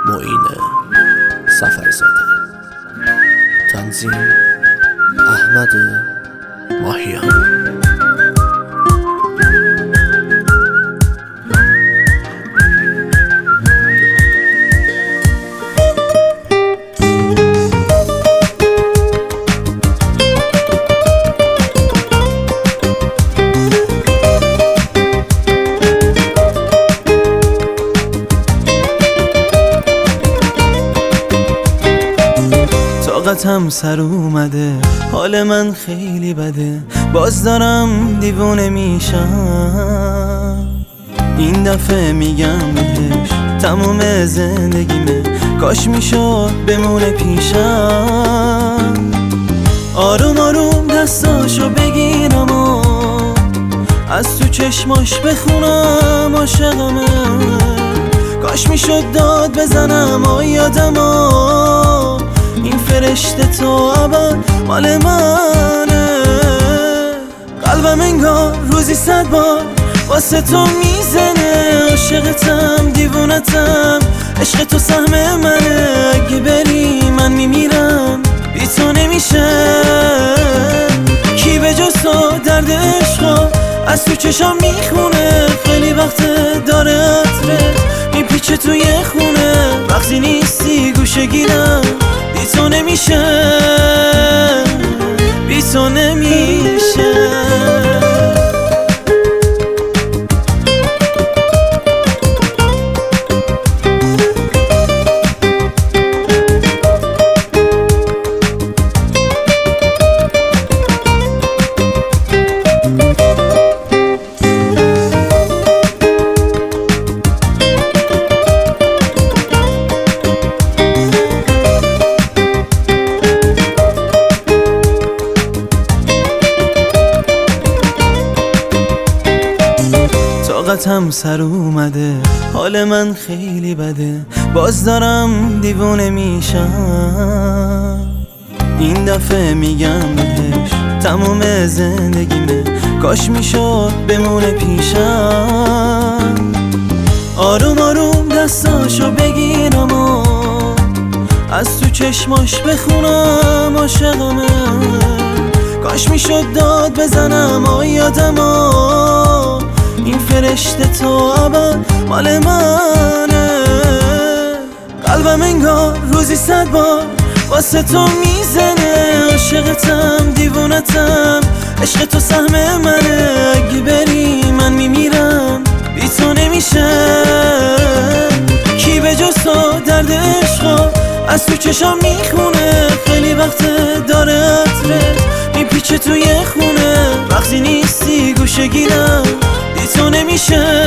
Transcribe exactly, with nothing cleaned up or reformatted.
معین سفرزاده. تنظیم احمد ماهیان. طاقتم سر اومده، حال من خیلی بده، باز دارم دیوونه میشم. این دفعه میگم بهش تموم زندگیمه، کاش میشد بمونه پیشم. آروم آروم دستاشو بگیرم و از تو چشماش بخونم عاشقمه. کاش میشد داد بزنم و یادم این فرشته تو ابد مال منه. قلبم انگار روزی صد بار واسه تو میزنه. عاشقتم دیوونتم، عشق تو سهم منه. اگه بری من میمیرم، بی تو نمیشه. کی به جز تو درد عشقا از تو چشام میخونه. خیلی وقت داره عطره میپیچه توی خونه. وقتی نیستی گوشه گیرم، بی تو نمیشه، بی تو نمیشه. طاقتم سر اومده، حال من خیلی بده، باز دارم دیوونه میشم. این دفعه میگم بهش تموم زندگیمه، کاش میشد بمونه پیشم. آروم آروم دستاشو بگیرم و از تو چشماش بخونم عاشقمه. کاش میشد داد بزنم و یادم این فرشته تو ابد مال منه. قلبم انگار روزی صد بار واسه تو میزنه. عاشقتم دیوونتم، عشق تو سهم منه. اگه بری من میمیرم، بی تو نمیشه. کی به جز تو درد عشقا از تو چشام میخونه. خیلی وقت داره عطره میپیچه توی خونه. وقتی نیستی گوشه گیرم، بی تو نمیشه.